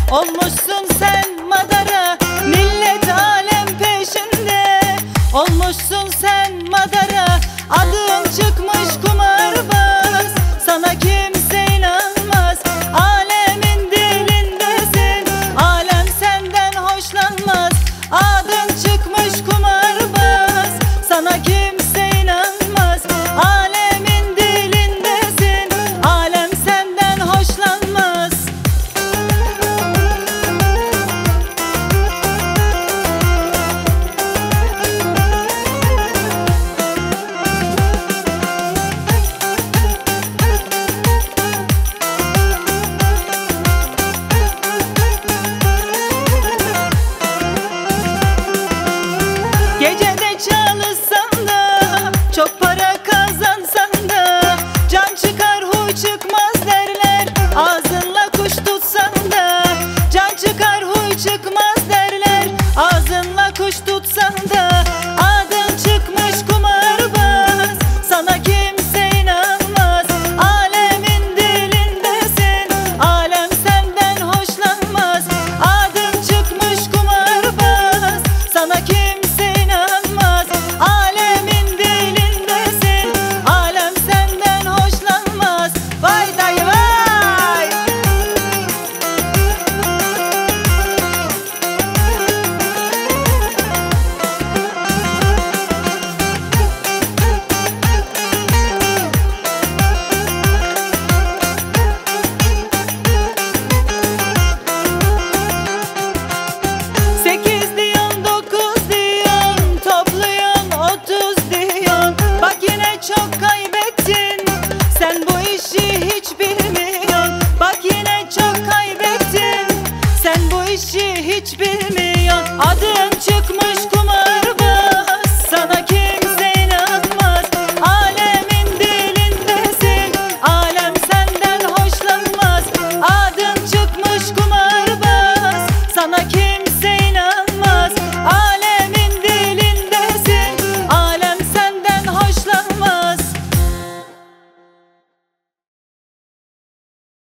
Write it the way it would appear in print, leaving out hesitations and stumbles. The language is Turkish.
Olmuşsun sen madara, millet alem peşinde. Olmuşsun sen madara, adın çıkmış kumarbaz. Sana kimse inanmaz, alemin dilindesin. Alem senden hoşlanmaz, adın çıkmış kumarbaz. Sana kimse inanmaz, alemin dilindesin. Alem senden hoşlanmaz. Gecede çalışsan da, çok para kazansan da, can çıkar huy çıkmaz derler. Ağzınla kuş tutsan da, can çıkar huy çıkmaz derler. Ağzınla kuş tutsan da, adın çıkmış kumarbaz. Sana kimse inanmaz, alemin dilindesin. Alem senden hoşlanmaz, adın çıkmış kumarbaz. Sana kimse inanmaz, alemin dilindesin. Alem senden hoşlanmaz. Vay dayı vay. Sekiz diyorsun, 9 diyorsun, topluyorsun 30 diyorsun. Bak yine çok kaybettin, sen bu işi hiç bilmiyorsun. Bak yine çok kaybettin, sen bu işi hiç bilmiyorsun.